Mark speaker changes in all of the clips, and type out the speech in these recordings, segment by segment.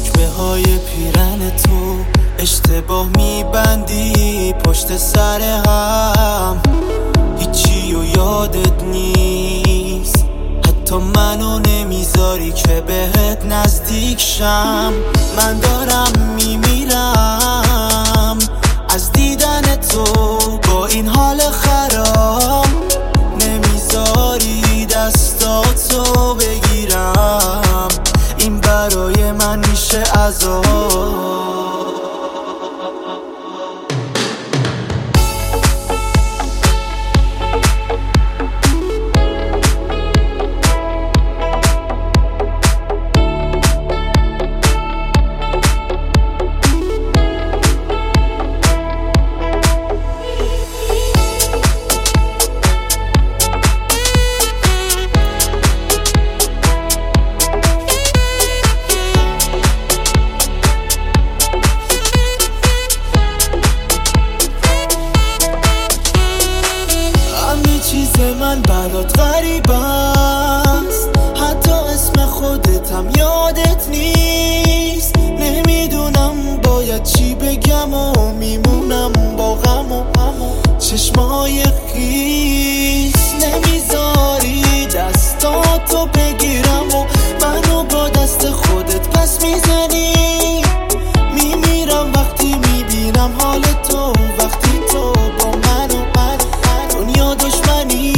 Speaker 1: رکبه های پیرن تو اشتباه میبندی پشت سر هم، هیچی و یادت نیست، حتی منو نمیذاری که بهت نزدیک شم. من دارم میمیرم از دیدن تو با این حال خراب، نمیذاری دستاتو بگیرم، این برای من میشه عذاب. من برات غریب است، حتی اسم خودتم یادت نیست، نمیدونم باید چی بگم و میمونم با غم و چشمای خیس، نمیذاری دستاتو بگیرم و منو با دست خودت پس میزنی، میمیرم وقتی میبینم حال تو، وقتی تو با منو دنیا دشمنی.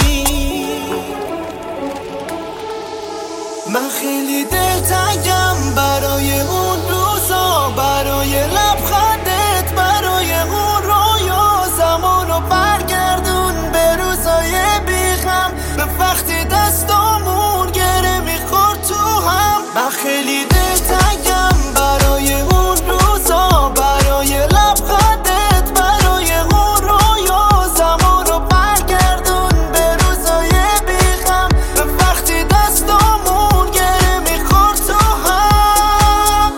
Speaker 1: من خیلی دلتنگم برای اون روزا، برای لبخندت، برای اون رویا، زمانو برگردون به روزای بیغم، به وقتی دستامون گره میخورد تو هم. من خیلی دلتنگم برای اون روزا، برای لبخندت، برای اون رویا، زمانو برگردون به روزای بیغم، به وقتی دستامون گره میخورد تو هم.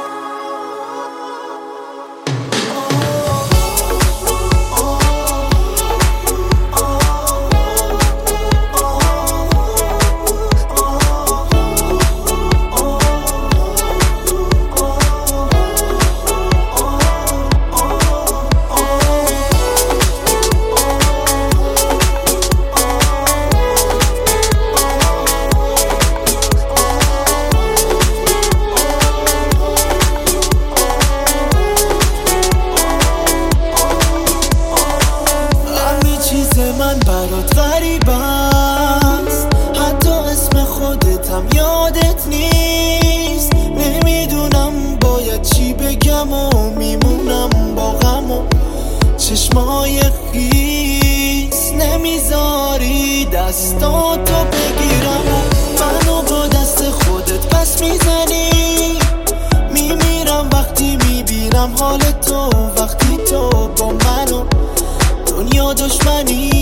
Speaker 1: من برات غریب است، حتی اسم خودتم یادت نیست، نمیدونم باید چی بگم و میمونم با غم و چشمای خیس، نمیذاری دستاتو بگیرم و منو با دست خودت پس میزنی، میمیرم وقتی میبینم حال تو، وقتی تو با منو دنیا دشمنی.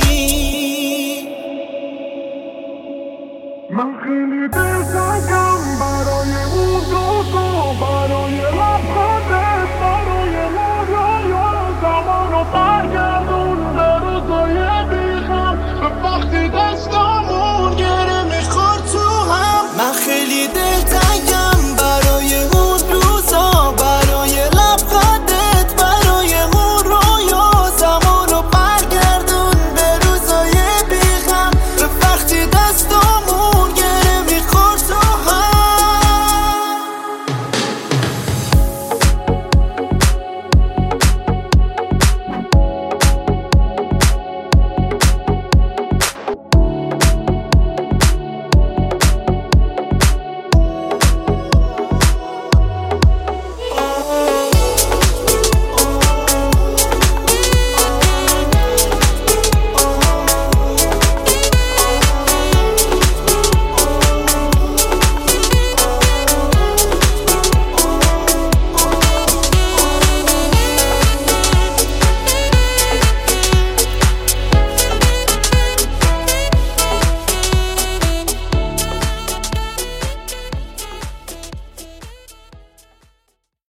Speaker 2: من خیلی دلتنگم برای اون روزا، برای لبخندت، برای اون رویا، زمانو برگردون